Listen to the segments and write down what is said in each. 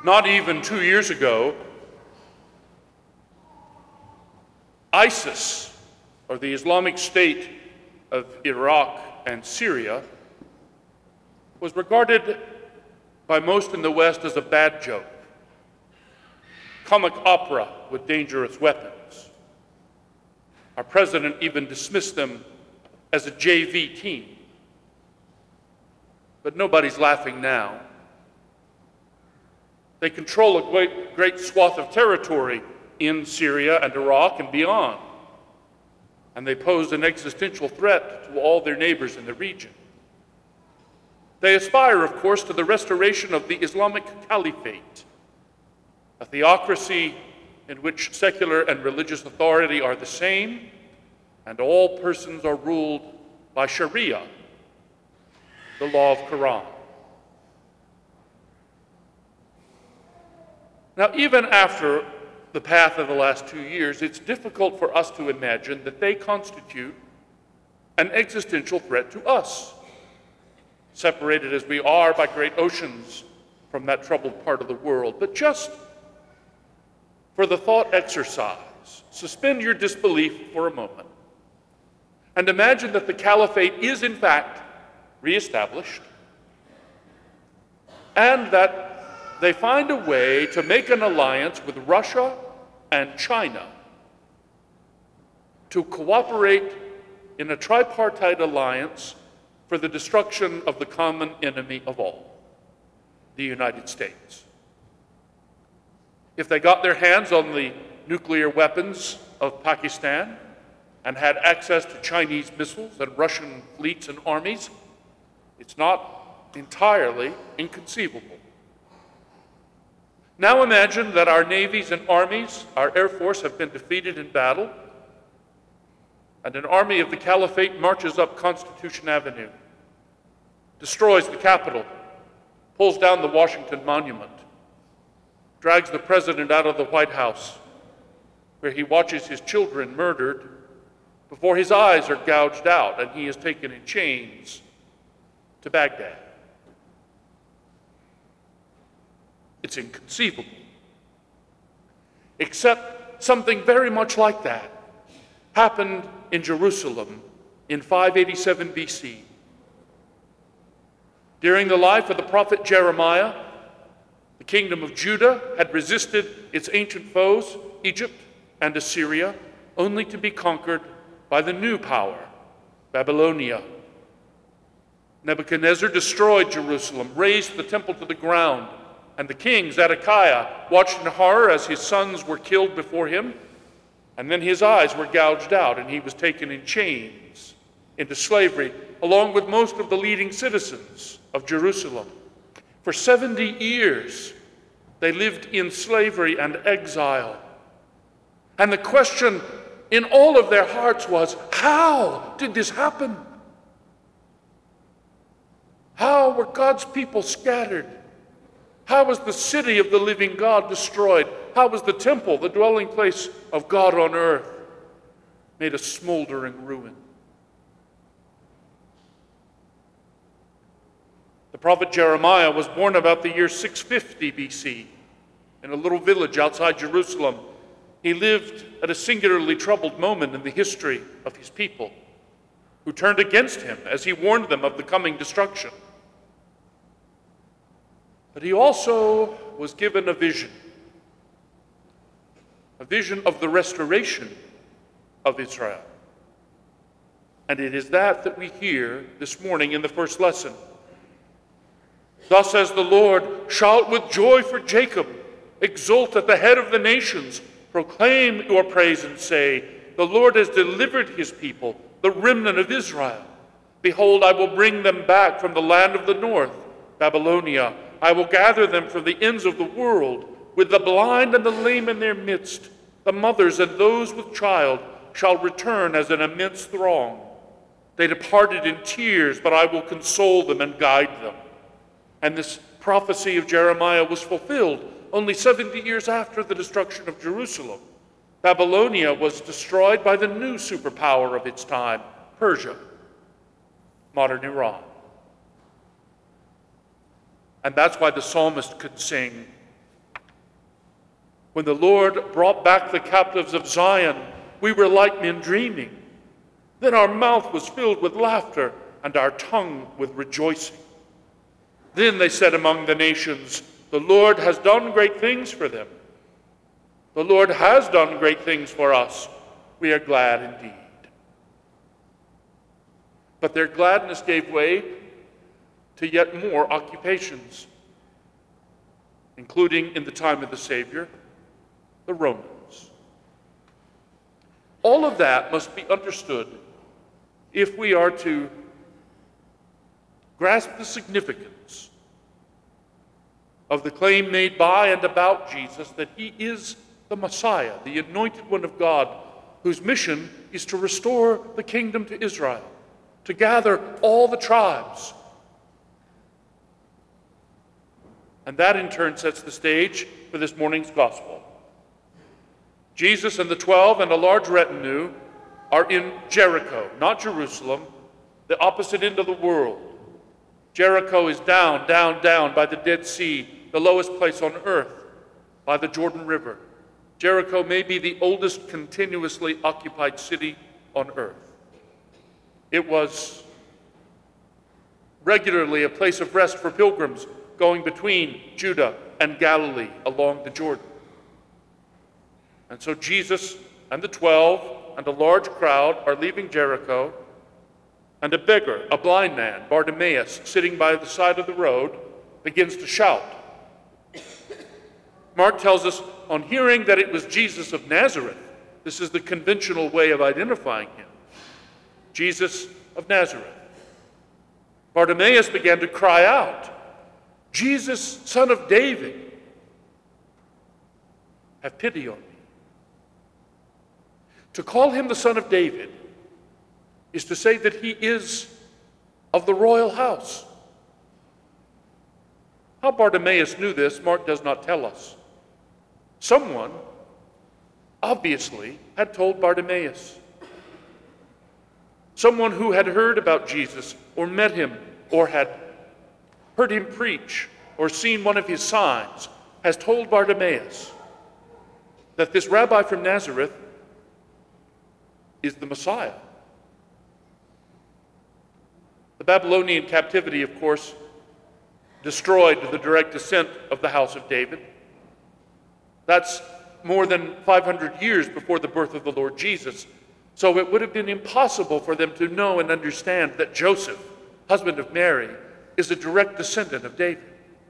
Not even 2 years ago, ISIS, or the Islamic State of Iraq and Syria, was regarded by most in the West as a bad joke, comic opera with dangerous weapons. Our president even dismissed them as a JV team. But nobody's laughing now. They control a great swath of territory in Syria and Iraq and beyond, and they pose an existential threat to all their neighbors in the region. They aspire, of course, to the restoration of the Islamic Caliphate, a theocracy in which secular and religious authority are the same, and all persons are ruled by Sharia, the law of Quran. Now, even after the path of the last 2 years, it's difficult for us to imagine that they constitute an existential threat to us, separated as we are by great oceans from that troubled part of the world. But just for the thought exercise, suspend your disbelief for a moment and imagine that the caliphate is in fact reestablished and that they find a way to make an alliance with Russia and China to cooperate in a tripartite alliance for the destruction of the common enemy of all, the United States. If they got their hands on the nuclear weapons of Pakistan and had access to Chinese missiles and Russian fleets and armies, it's not entirely inconceivable. Now imagine that our navies and armies, our air force, have been defeated in battle, and an army of the caliphate marches up Constitution Avenue, destroys the Capitol, pulls down the Washington Monument, drags the president out of the White House, where he watches his children murdered before his eyes are gouged out and he is taken in chains to Baghdad. It's inconceivable. Except something very much like that happened in Jerusalem in 587 BC. During the life of the prophet Jeremiah, the kingdom of Judah had resisted its ancient foes, Egypt and Assyria, only to be conquered by the new power, Babylonia. Nebuchadnezzar destroyed Jerusalem, razed the temple to the ground, and the king, Zedekiah, watched in horror as his sons were killed before him, and then his eyes were gouged out, and he was taken in chains into slavery, along with most of the leading citizens of Jerusalem. For 70 years, they lived in slavery and exile. And the question in all of their hearts was, how did this happen? How were God's people scattered? How was the city of the living God destroyed? How was the temple, the dwelling place of God on earth, made a smoldering ruin? The prophet Jeremiah was born about the year 650 BC in a little village outside Jerusalem. He lived at a singularly troubled moment in the history of his people, who turned against him as he warned them of the coming destruction. But he also was given a vision of the restoration of Israel. And it is that we hear this morning in the first lesson. Thus says the Lord, shout with joy for Jacob, exult at the head of the nations, proclaim your praise and say, the Lord has delivered his people, the remnant of Israel. Behold, I will bring them back from the land of the north, Babylonia. I will gather them from the ends of the world, with the blind and the lame in their midst. The mothers and those with child shall return as an immense throng. They departed in tears, but I will console them and guide them. And this prophecy of Jeremiah was fulfilled only 70 years after the destruction of Jerusalem. Babylonia was destroyed by the new superpower of its time, Persia, modern Iran. And that's why the psalmist could sing, When the Lord brought back the captives of Zion, we were like men dreaming. Then our mouth was filled with laughter and our tongue with rejoicing. Then they said among the nations, the Lord has done great things for them. The Lord has done great things for us. We are glad indeed. But their gladness gave way to yet more occupations, including in the time of the Savior, the Romans. All of that must be understood if we are to grasp the significance of the claim made by and about Jesus that he is the Messiah, the anointed one of God, whose mission is to restore the kingdom to Israel, to gather all the tribes. And that in turn sets the stage for this morning's gospel. Jesus and the 12 and a large retinue are in Jericho, not Jerusalem, the opposite end of the world. Jericho is down, down, down by the Dead Sea, the lowest place on earth, by the Jordan River. Jericho may be the oldest continuously occupied city on earth. It was regularly a place of rest for pilgrims going between Judah and Galilee along the Jordan. And so Jesus and the 12 and a large crowd are leaving Jericho, and a beggar, a blind man, Bartimaeus, sitting by the side of the road, begins to shout. Mark tells us, on hearing that it was Jesus of Nazareth, this is the conventional way of identifying him, Jesus of Nazareth. Bartimaeus began to cry out, Jesus, son of David, have pity on me. To call him the son of David is to say that he is of the royal house. How Bartimaeus knew this, Mark does not tell us. Someone, obviously, had told Bartimaeus. Someone who had heard about Jesus or met him or had heard him preach or seen one of his signs has told Bartimaeus that this rabbi from Nazareth is the Messiah. The Babylonian captivity, of course, destroyed the direct descent of the house of David. That's more than 500 years before the birth of the Lord Jesus. So it would have been impossible for them to know and understand that Joseph, husband of Mary, is a direct descendant of David.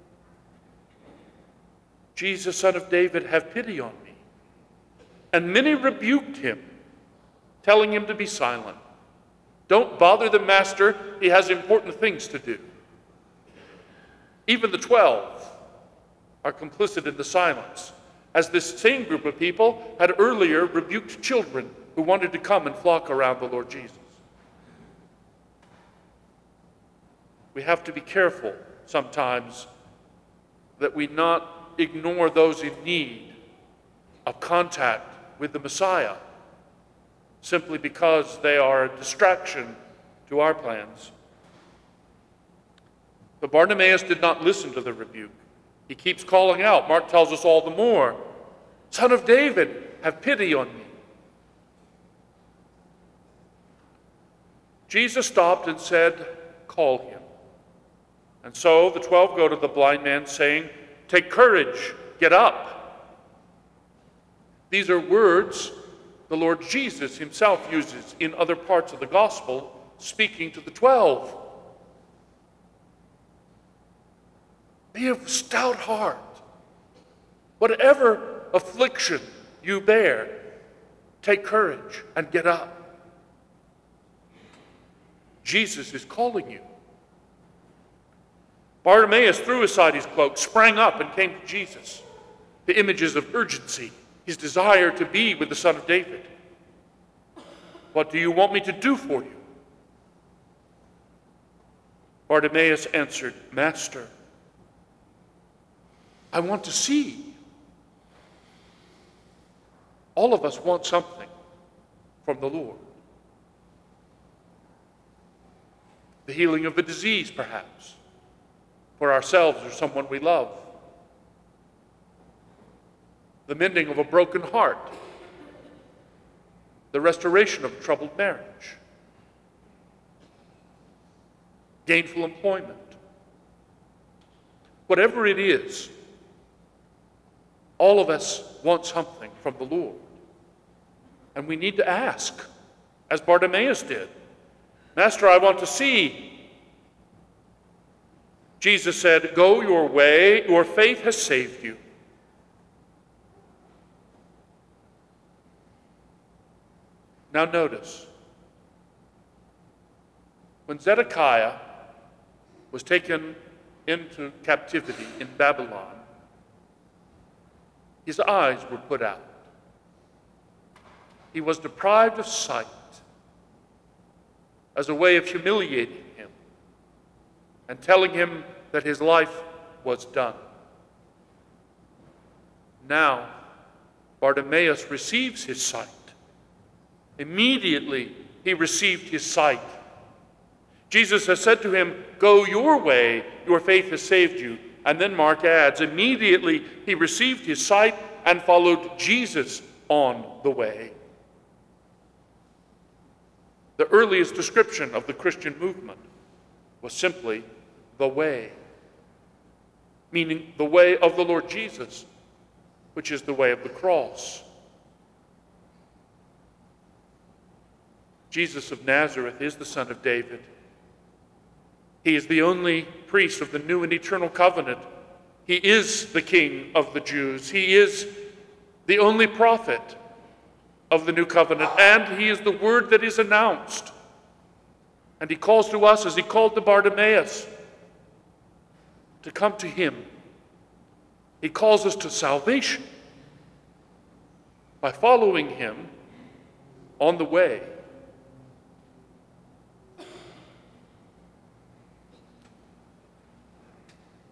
Jesus, son of David, have pity on me. And many rebuked him, telling him to be silent. Don't bother the master, he has important things to do. Even the 12 are complicit in the silence, as this same group of people had earlier rebuked children who wanted to come and flock around the Lord Jesus. We have to be careful sometimes that we not ignore those in need of contact with the Messiah simply because they are a distraction to our plans. But Bartimaeus did not listen to the rebuke. He keeps calling out. Mark tells us all the more, Son of David, have pity on me. Jesus stopped and said, call him. And so the 12 go to the blind man saying, take courage, get up. These are words the Lord Jesus himself uses in other parts of the gospel, speaking to the 12. Be of stout heart. Whatever affliction you bear, take courage and get up. Jesus is calling you. Bartimaeus threw aside his cloak, sprang up, and came to Jesus. The images of urgency, his desire to be with the Son of David. What do you want me to do for you? Bartimaeus answered, Master, I want to see. All of us want something from the Lord. The healing of a disease, perhaps, for ourselves or someone we love. the mending of a broken heart, the restoration of a troubled marriage, gainful employment. Whatever it is, all of us want something from the Lord. And we need to ask, as Bartimaeus did, Master, I want to see. Jesus said, go your way, your faith has saved you. Now notice, when Zedekiah was taken into captivity in Babylon, his eyes were put out. He was deprived of sight as a way of humiliating him and telling him that his life was done. Now, Bartimaeus receives his sight. Immediately, he received his sight. Jesus has said to him, go your way, your faith has saved you. And then Mark adds, immediately he received his sight and followed Jesus on the way. The earliest description of the Christian movement was simply the way, meaning the way of the Lord Jesus, which is the way of the cross. Jesus of Nazareth is the Son of David. He is the only priest of the new and eternal covenant. He is the King of the Jews. He is the only prophet of the new covenant, and he is the word that is announced. And he calls to us, as he called to Bartimaeus, to come to him. He calls us to salvation by following him on the way.